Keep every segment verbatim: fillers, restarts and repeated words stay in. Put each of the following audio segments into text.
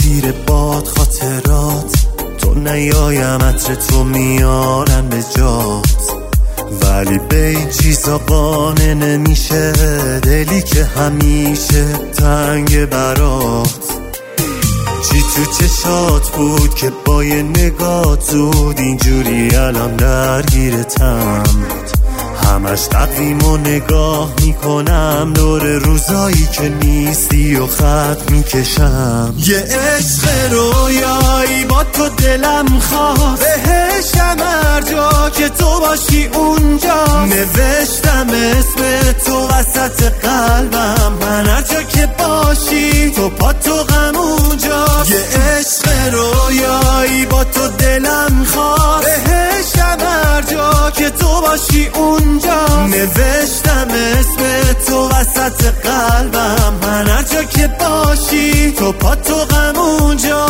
گیره باد خاطرات، تو نیایم عطر تو میارم به جات، ولی به این چیزا قانع نمیشه دلی که همیشه تنگ برات. چی تو چشات بود که با یه نگاه زود اینجوری الان درگیرتم؟ همش تقویم و نگاه میکنم دور روزایی که نیستی و خط میکشم. یه عشق رویایی با تو دلم خواست، بهشم هر جا که تو باشی اونجا. نوشتم اسم تو وسط قلبم، من هر جا که باشی تو پا تو غم اونجا. یه عشق رویایی با تو دلم خواست، بهشم هر جا که تو باشی اونجا. نوشتم اسم تو وسط قلبم، من هر جا که باشی تو پا تو غم اونجا.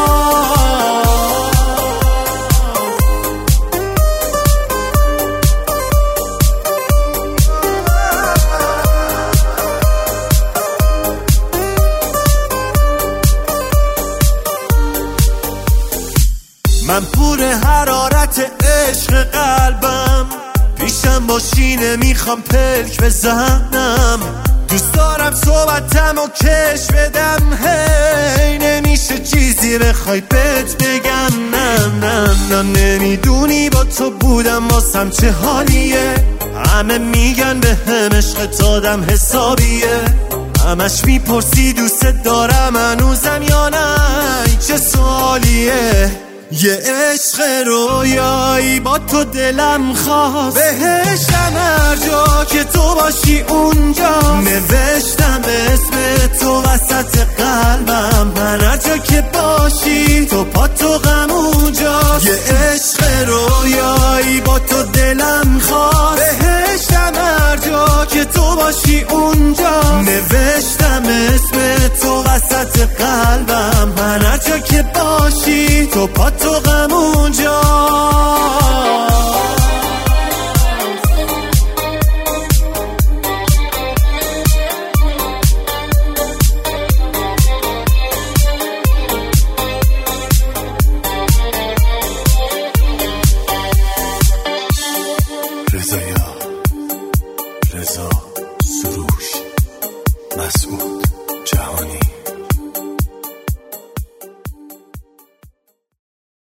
من پور حرارت عشق قلبم، پیشم باشی نمیخوام پلک بزنم. دوست دارم صحبتم و کش بدم، هی نمیشه چیزی بخوای بهت بگم. نه نه نه نمیدونی با تو بودم واسم چه حالیه. همه میگن به هم عشق آدم حسابیه، همش میپرسی دوست دارم هنوزم یا نه، چه سوالیه. یه عشق رویایی با تو دلم خواست، بهشم هر جا که تو باشی اونجا. نوشتم اسم تو وسط قلبم، من هر جا که باشی تو پا تو غم اونجا. یه عشق رویایی با تو دلم خواست، بهشم هر جا که تو باشی اونجا. نوشتم اسم تو وسط قلبم، من هر جا که باشی تو پا تو غم